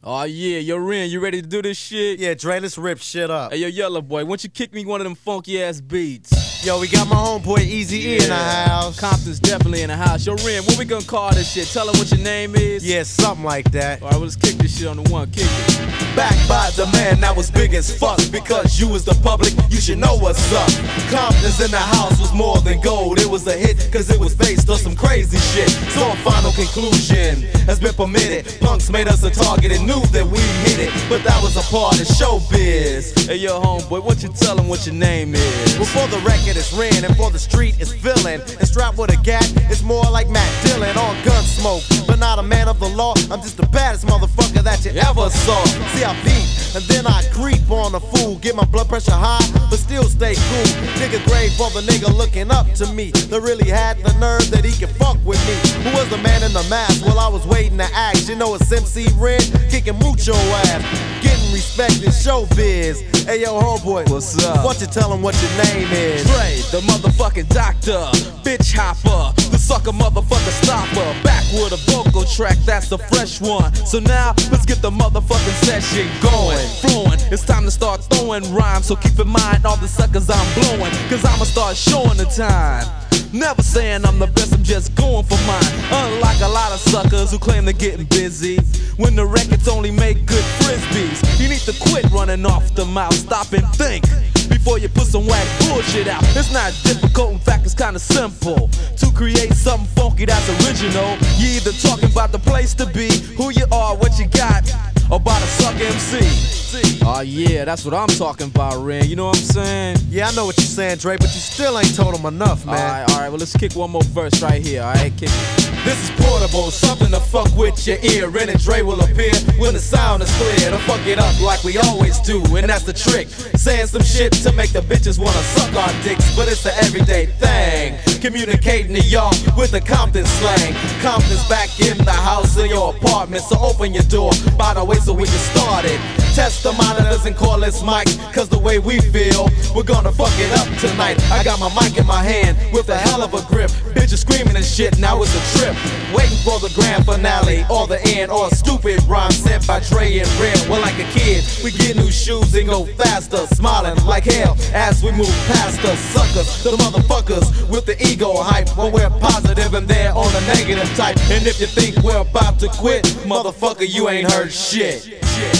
Oh yeah, yo Ren, you ready to do this shit? Yeah, Dre, let's rip shit up. Hey yo, Yellow Boy, why don't you kick me one of them funky ass beats? Yo, we got my homeboy Easy E in the house. Compton's definitely in the house. Yo Ren, what we gonna call this shit? Tell him what your name is? Yeah, something like that. Alright, well let's kick this shit on the one, kick it. Backed by the man that was big as fuck. Because you was the public, you should know what's up. Compton's in the house was more than gold. It was a hit cause it was based on some crazy shit. So a final conclusion has been permitted. Punks made us a target and knew that we hit it, but that was a part of showbiz. Hey yo homeboy, what you tell him what your name is? Well, for the record it's Ren, and for the street it's villain. And strapped with a gat, it's more like Matt Dillon on Gunsmoke. But not a man of the law, I'm just the baddest motherfucker that you ever saw. See, I beat, and then I creep on a fool. Get my blood pressure high, but still stay cool. Nigga grave for the nigga looking up to me, that really had the nerve that he could fuck with me. Who was the man in the mask while I was waiting to act? You know it's MC Ren, kicking mucho ass, getting respect in showbiz. Hey yo homeboy, what's up? What you tell him what your name is? Dre, the motherfucking doctor, bitch hopper, the sucker motherfucker stopper. Back with a vocal track, that's the fresh one. So now, let's get the motherfucking session going, flowing. It's time to start throwing rhymes, so keep in mind all the suckers I'm blowing, cause I'ma start showing the time. Never saying I'm the best, I'm just going for mine. Unlike a lot of suckers who claim they're getting busy, when the records only make good frisbees. You need to quit running off the mouth, stop and think before you put some whack bullshit out. It's not difficult, in fact it's kinda simple to create something funky that's original. You either talking about the place to be, who you are, what you got, or about a suck MC. Oh yeah, that's what I'm talking about, Ren, you know what I'm saying? Yeah, I know what you're saying, Dre, but you still ain't told him enough, man. Alright, well let's kick one more verse right here, alright, kick it. This is portable, something to fuck with your ear. Ren and Dre will appear when the sound is clear. To fuck it up like we always do, and that's the trick. Saying some shit to make the bitches wanna suck our dicks, but it's an everyday thing. Communicating to y'all with the Compton slang. Compton's back in the house in your apartment, so open your door, by the way, so we can start it. Test the monitors and call this mic, cause the way we feel, we're gonna fuck it up tonight. I got my mic in my hand with a hell of a grip. Bitches screaming and shit, now it's a trip. Waiting for the grand finale, or the end, or a stupid rhyme sent by Dre and Ren. Well, like a kid, we get new shoes and go faster, smiling like hell as we move past the suckers, the motherfuckers with the ego hype. When we're positive and they're on the negative type. And if you think we're about to quit, motherfucker, you ain't heard shit.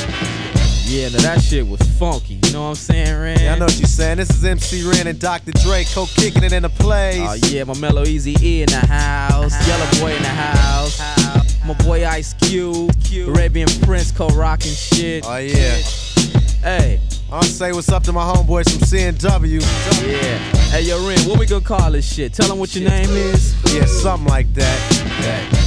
Yeah, now that shit was funky, you know what I'm saying, Ren? Yeah, I know what you're saying. This is MC Ren and Dr. Dre, co-kicking it in the place. Oh yeah, my mellow Easy E in the house, Yellow Boy in the house, my boy Ice Cube, Arabian Prince co-rocking shit. Oh yeah. Hey, I'll say what's up to my homeboys from CNW. Yeah. Hey yo Ren, what we gonna call this shit? Tell them what your name is. Yeah, something like that.